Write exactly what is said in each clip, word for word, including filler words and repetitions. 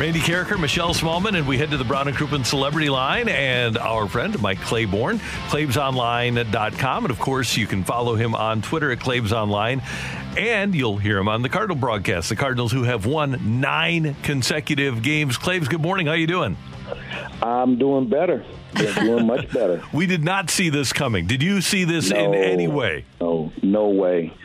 Randy Carricker, Michelle Smallman, and we head to the Brown and Crouppen Celebrity Line and our friend Mike Claiborne, Claibs Online dot com. And, of course, you can follow him on Twitter at Claibs Online. And you'll hear him on the Cardinal broadcast. The Cardinals who have won nine consecutive games. Claibs, good morning. How you doing? I'm doing better. They're doing much better. We did not see this coming. Did you see this no, in any way? No, no way.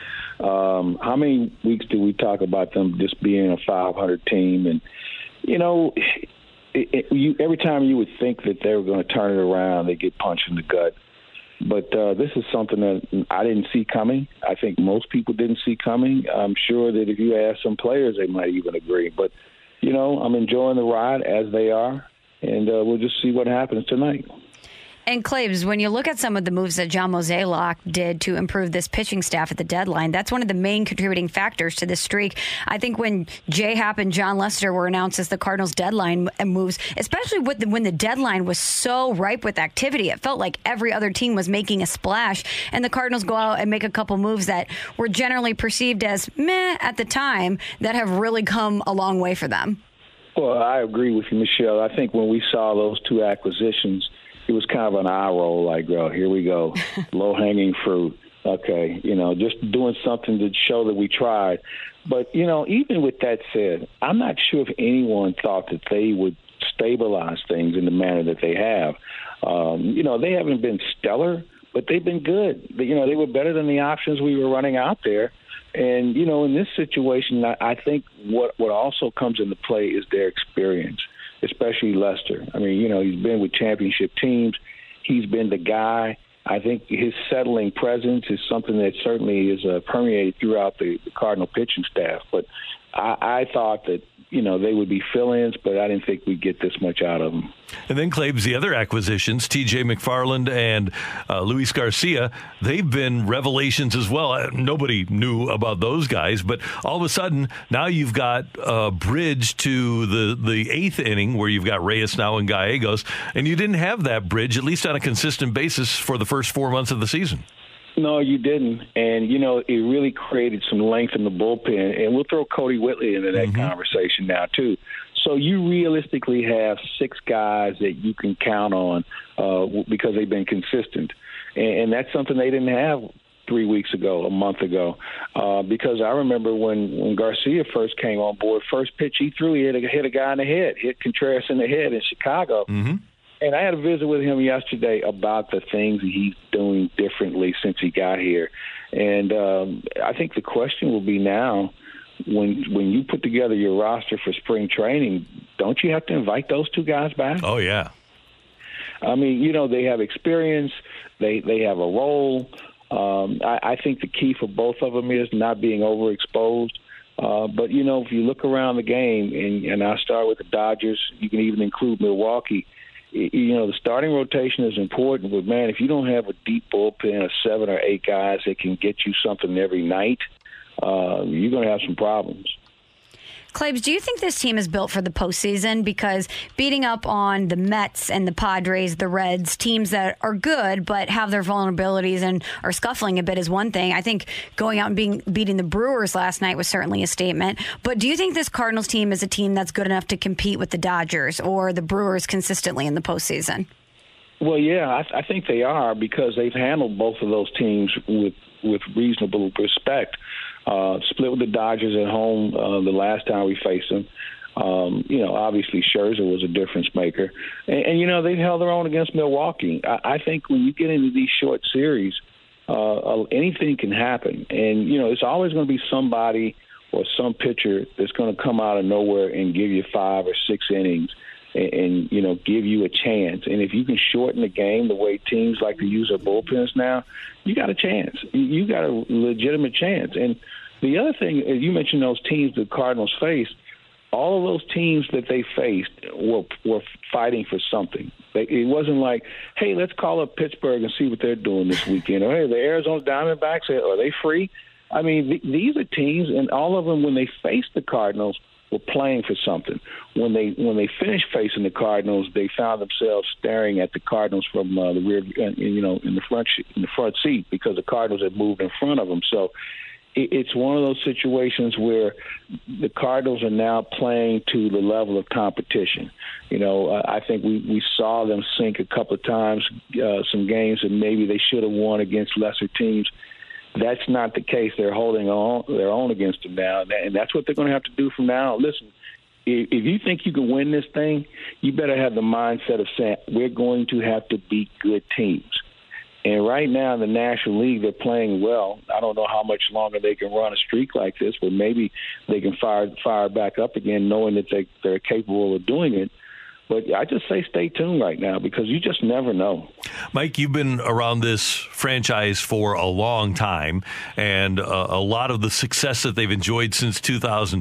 Um, how many weeks did we talk about them just being a five hundred team? And, you know, it, it, you, every time you would think that they were going to turn it around, they get punched in the gut. But uh, this is something that I didn't see coming. I think most people didn't see coming. I'm sure that if you ask some players, they might even agree. But, you know, I'm enjoying the ride as they are, and uh, we'll just see what happens tonight. And, Claibs, when you look at some of the moves that John Mozeliak did to improve this pitching staff at the deadline, that's one of the main contributing factors to this streak. I think when J-Happ and John Lester were announced as the Cardinals' deadline moves, especially with the, when the deadline was so ripe with activity, it felt like every other team was making a splash, and the Cardinals go out and make a couple moves that were generally perceived as meh at the time that have really come a long way for them. Well, I agree with you, Michelle. I think when we saw those two acquisitions, it was kind of an eye roll, like, oh, here we go, low-hanging fruit. Okay, you know, just doing something to show that we tried. But, you know, even with that said, I'm not sure if anyone thought that they would stabilize things in the manner that they have. Um, you know, they haven't been stellar, but they've been good. You know, they were better than the options we were running out there. And, you know, in this situation, I think what, what also comes into play is their experience, especially Lester. I mean, you know, he's been with championship teams. He's been the guy. I think his settling presence is something that certainly is uh, permeated throughout the, the Cardinal pitching staff. But I, I thought that, you know, they would be fill-ins, but I didn't think we'd get this much out of them. And then, Claibs, the other acquisitions, T J McFarland and uh, Luis Garcia, they've been revelations as well. Uh, nobody knew about those guys, but all of a sudden, now you've got a bridge to the, the eighth inning where you've got Reyes now and Gallegos, and you didn't have that bridge, at least on a consistent basis, for the first four months of the season. No, you didn't. And, you know, it really created some length in the bullpen. And we'll throw Cody Whitley into that mm-hmm. conversation now, too. So you realistically have six guys that you can count on uh, because they've been consistent. And, and that's something they didn't have three weeks ago, a month ago. Uh, because I remember when, when Garcia first came on board, first pitch he threw, he hit a, hit a guy in the head, hit Contreras in the head in Chicago. Mm-hmm. And I had a visit with him yesterday about the things he's doing differently since he got here. And um, I think the question will be now, when when you put together your roster for spring training, don't you have to invite those two guys back? Oh, yeah. I mean, you know, they have experience. They, they have a role. Um, I, I think the key for both of them is not being overexposed. Uh, but, you know, if you look around the game, and, and I'll start with the Dodgers, you can even include Milwaukee. You know, the starting rotation is important, but, man, if you don't have a deep bullpen of seven or eight guys that can get you something every night, uh, you're going to have some problems. Claibs, do you think this team is built for the postseason? Because beating up on the Mets and the Padres, the Reds, teams that are good but have their vulnerabilities and are scuffling a bit is one thing. I think going out and being beating the Brewers last night was certainly a statement. But do you think this Cardinals team is a team that's good enough to compete with the Dodgers or the Brewers consistently in the postseason? Well, yeah, I, I think they are, because they've handled both of those teams with, with reasonable respect. Uh, split with the Dodgers at home uh, the last time we faced them. Um, you know, obviously Scherzer was a difference maker. And, and you know, they've held their own against Milwaukee. I, I think when you get into these short series, uh, anything can happen. And, you know, it's always going to be somebody or some pitcher that's going to come out of nowhere and give you five or six innings and, and, you know, give you a chance. And if you can shorten the game the way teams like to use their bullpens now, you got a chance. You got a legitimate chance. And the other thing, as you mentioned, those teams the Cardinals faced, all of those teams that they faced were were fighting for something. They, it wasn't like, hey, let's call up Pittsburgh and see what they're doing this weekend. Or, hey, the Arizona Diamondbacks, are they free? I mean, th- these are teams, and all of them, when they faced the Cardinals, were playing for something. When they when they finished facing the Cardinals, they found themselves staring at the Cardinals from uh, the rear, uh, you know, in the front in the front seat, because the Cardinals had moved in front of them. So it's one of those situations where the Cardinals are now playing to the level of competition. You know, I think we, we saw them sink a couple of times, uh, some games that maybe they should have won against lesser teams. That's not the case. They're holding on, their own against them now, and that's what they're going to have to do from now on. Listen, if you think you can win this thing, you better have the mindset of saying we're going to have to beat good teams. And right now in the National League, they're playing well. I don't know how much longer they can run a streak like this, but maybe they can fire fire back up again, knowing that they, they're capable of doing it. But I just say stay tuned right now because you just never know. Mike, you've been around this franchise for a long time, and uh, a lot of the success that they've enjoyed since two thousand.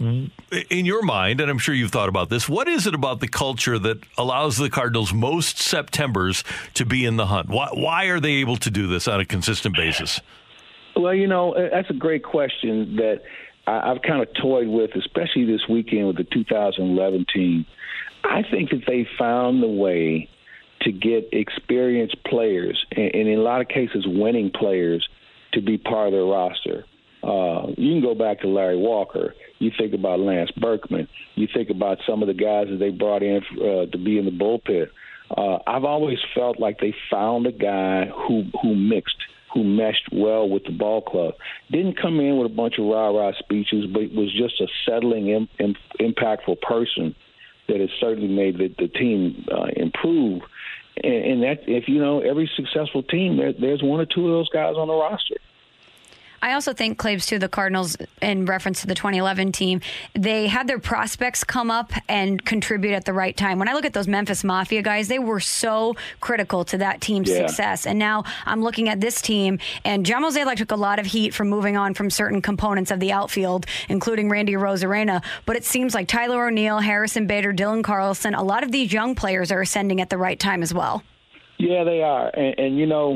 In your mind, and I'm sure you've thought about this, what is it about the culture that allows the Cardinals most Septembers to be in the hunt? Why, why are they able to do this on a consistent basis? Well, you know, that's a great question that I've kind of toyed with, especially this weekend with the two thousand eleven team. I think that they found the way to get experienced players, and in a lot of cases winning players, to be part of their roster. Uh, you can go back to Larry Walker. You think about Lance Berkman. You think about some of the guys that they brought in uh, to be in the bullpen. Uh, I've always felt like they found a guy who, who mixed, who meshed well with the ball club. Didn't come in with a bunch of rah-rah speeches, but was just a settling, im- im- impactful person that has certainly made the, the team uh, improve. And, and that, if you know, every successful team, there, there's one or two of those guys on the roster. I also think, Claves, too, the Cardinals, in reference to the twenty eleven team, they had their prospects come up and contribute at the right time. When I look at those Memphis Mafia guys, they were so critical to that team's yeah. success. And now I'm looking at this team, and John Mozeliak took a lot of heat from moving on from certain components of the outfield, including Randy Arozarena. But it seems like Tyler O'Neill, Harrison Bader, Dylan Carlson, a lot of these young players are ascending at the right time as well. Yeah, they are. And, and you know,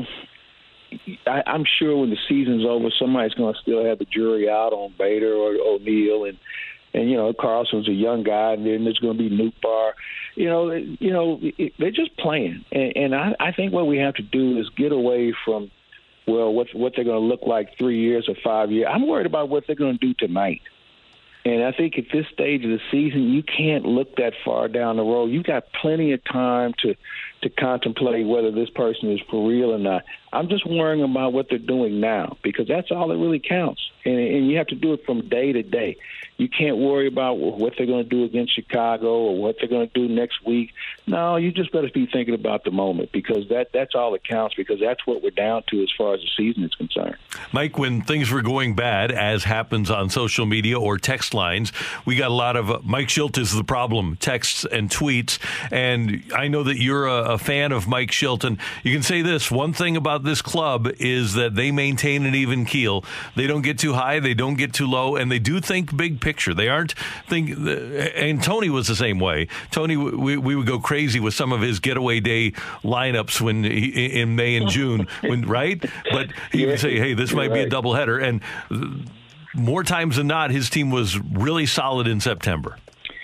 I, I'm sure when the season's over, somebody's going to still have the jury out on Bader or O'Neill, and and you know Carlson's a young guy, and then there's going to be Nootbaar. You know, you know it, they're just playing, and, and I, I think what we have to do is get away from well, what what they're going to look like three years or five years. I'm worried about what they're going to do tonight. And I think at this stage of the season, you can't look that far down the road. You've got plenty of time to to contemplate whether this person is for real or not. I'm just worrying about what they're doing now because that's all that really counts. And, and you have to do it from day to day. You can't worry about what they're going to do against Chicago or what they're going to do next week. No, you just better be thinking about the moment because that, that's all that counts because that's what we're down to as far as the season is concerned. Mike, when things were going bad, as happens on social media or text lines, we got a lot of uh, Mike Shildt is the problem texts and tweets. And I know that you're a, a fan of Mike Shildt. And you can say this, one thing about this club is that they maintain an even keel. They don't get too high, they don't get too low, and they do think big picture. They aren't think, and Tony was the same way. Tony, we, we would go crazy with some of his getaway day lineups when he, in May and June, when right? But he would say, "Hey, this might be a doubleheader," and more times than not, his team was really solid in September.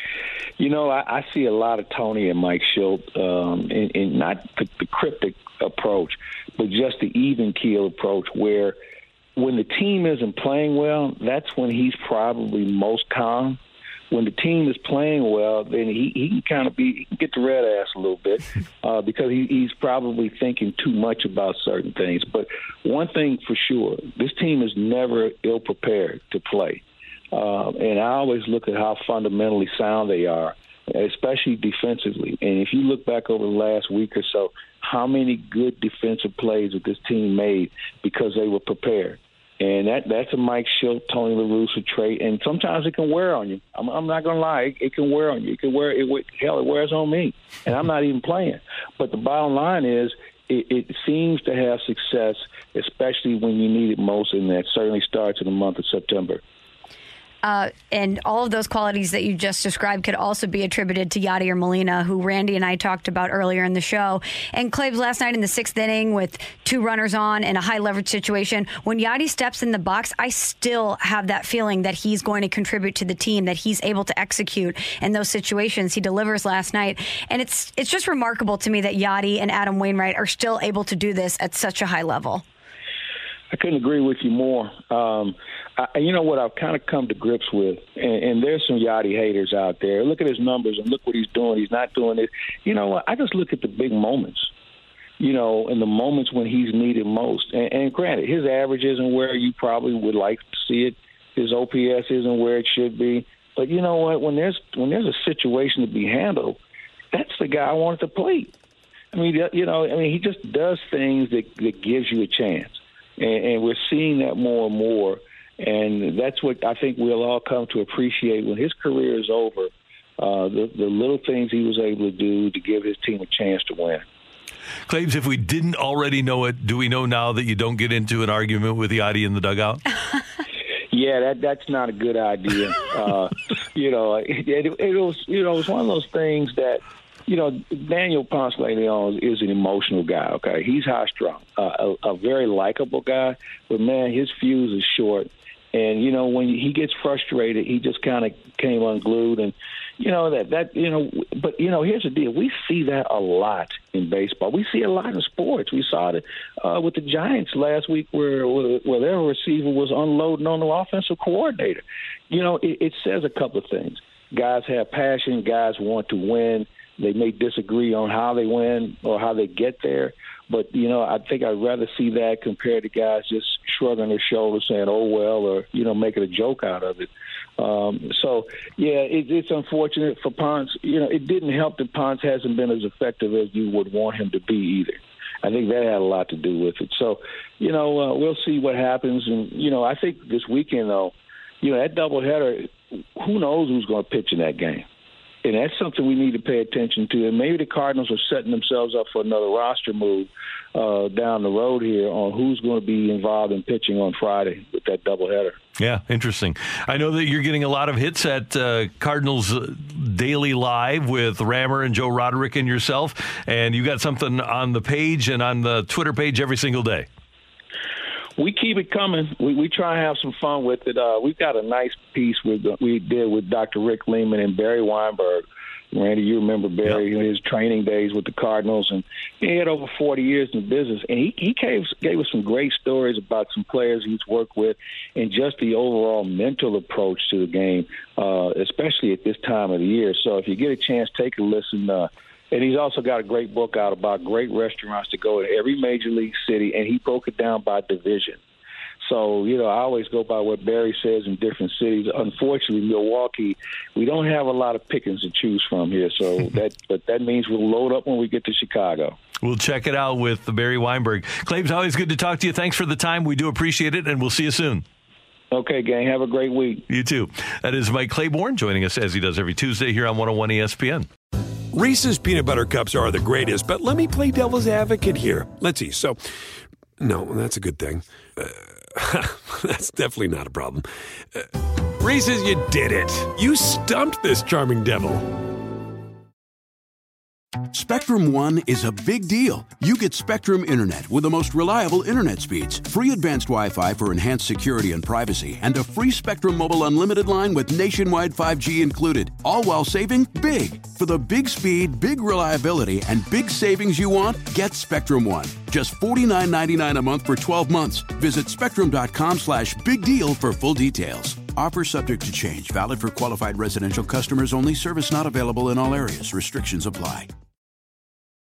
You know, I, I see a lot of Tony and Mike Shildt, um, in, in not the, the cryptic approach, but just the even keel approach where when the team isn't playing well, that's when he's probably most calm. When the team is playing well, then he, he can kind of be he can get the red ass a little bit uh, because he, he's probably thinking too much about certain things. But one thing for sure, this team is never ill-prepared to play. Uh, and I always look at how fundamentally sound they are, especially defensively. And if you look back over the last week or so, how many good defensive plays that this team made because they were prepared. And that that's a Mike Shildt, Tony La Russa trait. And sometimes it can wear on you. I'm, I'm not going to lie. It, it can wear on you. It can wear it. Hell, it wears on me. And I'm not even playing. But the bottom line is it, it seems to have success, especially when you need it most. And that certainly starts in the month of September. Uh, and all of those qualities that you just described could also be attributed to Yadier Molina, who Randy and I talked about earlier in the show. And Claves, last night in the sixth inning with two runners on in a high leverage situation, when Yadi steps in the box, I still have that feeling that he's going to contribute to the team, that he's able to execute in those situations. He delivers last night. And it's it's just remarkable to me that Yadi and Adam Wainwright are still able to do this at such a high level. I couldn't agree with you more. Um, I, you know what I've kind of come to grips with, and, and there's some Yachty haters out there. Look at his numbers and look what he's doing. He's not doing it. You know what? I just look at the big moments, you know, and the moments when he's needed most. And, and granted, his average isn't where you probably would like to see it. His O P S isn't where it should be. But you know what? When there's when there's a situation to be handled, that's the guy I want at the plate. I mean, you know, I mean, he just does things that, that gives you a chance. And, and we're seeing that more and more. And that's what I think we'll all come to appreciate when his career is over, uh, the, the little things he was able to do to give his team a chance to win. Claves, if we didn't already know it, do we know now that you don't get into an argument with Yachty in the dugout? Yeah, that that's not a good idea. uh, you know, it, it, it was you know it was one of those things that, you know, Daniel Ponce de Leon is an emotional guy. Okay, he's high strung, uh, a, a very likable guy, but man, his fuse is short. And, you know, when he gets frustrated, he just kind of came unglued. And, you know, that, that you know, but, you know, here's the deal. We see that a lot in baseball. We see it a lot in sports. We saw it uh, with the Giants last week where, where their receiver was unloading on the offensive coordinator. You know, it, it says a couple of things. Guys have passion. Guys want to win. They may disagree on how they win or how they get there. But, you know, I think I'd rather see that compared to guys just shrugging their shoulders saying, oh, well, or, you know, making a joke out of it. Um, so, yeah, it, it's unfortunate for Ponce. You know, it didn't help that Ponce hasn't been as effective as you would want him to be either. I think that had a lot to do with it. So, you know, uh, we'll see what happens. And, you know, I think this weekend, though, you know, that doubleheader, who knows who's going to pitch in that game. And that's something we need to pay attention to. And maybe the Cardinals are setting themselves up for another roster move uh, down the road here on who's going to be involved in pitching on Friday with that doubleheader. Yeah, interesting. I know that you're getting a lot of hits at uh, Cardinals Daily Live with Rammer and Joe Roderick and yourself. And you got something on the page and on the Twitter page every single day. We keep it coming. We we try and have some fun with it. Uh, we've got a nice piece with we did with Doctor Rick Lehman and Barry Weinberg. Randy, you remember Barry, yep. His training days with the Cardinals, and he had over forty years in business. And he, he gave, gave us some great stories about some players he's worked with and just the overall mental approach to the game, uh, especially at this time of the year. So if you get a chance, take a listen. Uh, And he's also got a great book out about great restaurants to go to every major league city, and he broke it down by division. So, you know, I always go by what Barry says in different cities. Unfortunately, Milwaukee, we don't have a lot of pickings to choose from here. So that, but that means we'll load up when we get to Chicago. We'll check it out with Barry Weinberg. Claves, always good to talk to you. Thanks for the time. We do appreciate it, and we'll see you soon. Okay, gang. Have a great week. You too. That is Mike Claiborne joining us as he does every Tuesday here on one oh one E S P N. Reese's Peanut Butter Cups are the greatest, but let me play devil's advocate here. Let's see. So, no, that's a good thing. Uh, that's definitely not a problem. Uh, Reese's, you did it. You stumped this charming devil. Spectrum One is a big deal. You get Spectrum Internet with the most reliable internet speeds, free advanced Wi-Fi for enhanced security and privacy, and a free Spectrum Mobile Unlimited line with nationwide five G included, all while saving big. For the big speed, big reliability, and big savings you want, get Spectrum One. Just forty-nine ninety-nine a month for twelve months. Visit spectrum.com slash big deal for full details. Offer subject to change. Valid for qualified residential customers only. Service not available in all areas. Restrictions apply.